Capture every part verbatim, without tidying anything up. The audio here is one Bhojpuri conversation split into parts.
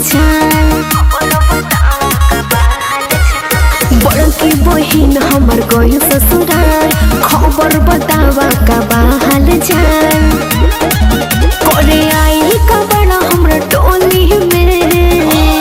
चाल। बड़की बहिन हमर गई ससुराल, खबर बतावा का हाल चाल। करे आई का बड़ा हमरा टोली में,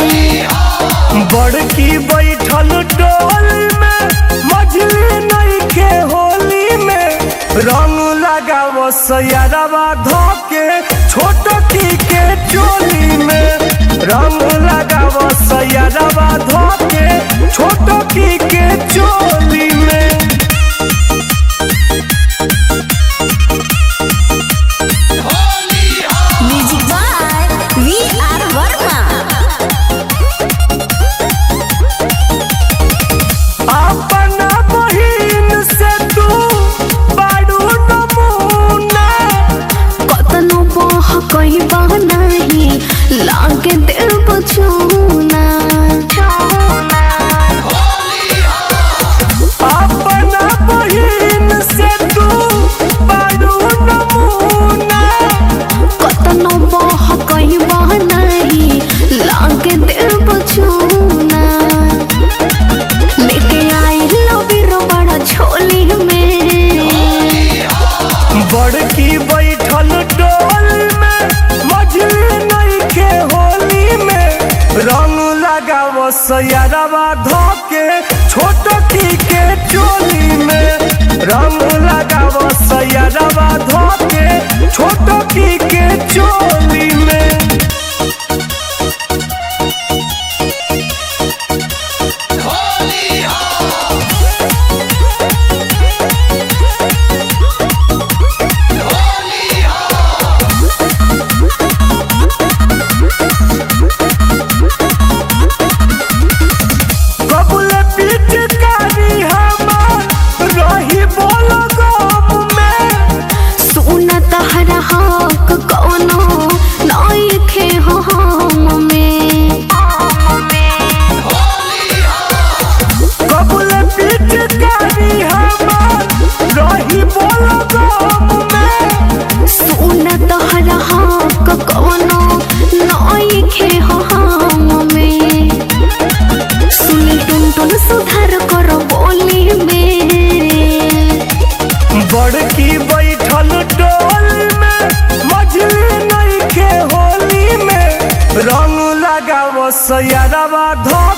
बड़की बैठल टोली में, मझली नहीं के होली में। रंग लगाव सयारवा धोके छोटकी के चोली में। रंग लगाव सयारवा धोके छोटकी के चोली में। Music by V R Verma. अपना बहिन से तू बड़ू नमूना, कतनो बह कहीं बहनाही लागे दिल बचूना। अपना बहिन से तू बड़ू नमूना, कतनो बह कहीं बहनाही लागे दिल बचूना। लेके आई लबीरो बड़ा झोली में, बड़की बैठल डोली में, मझली नहीं के होली में। रंग लगाव सयारवा धोके छोटकी के चोली में। रंग लगाव सयारवा धोके छोटकी के चोली में। कबूल पिचकारी हमार रही बोल गम में, सुन तहरा हक कौनो नइखे हो हम में। कबूल पिचकारी हमार रही बोल गम में। सुन तहरा हक कौनो नइखे हो हम में। सुन टुन टुन सुधार कर बोली में, बड़की बैठल डोली में, मझली नहीं के होली में। रंग लगाव सयारवा धो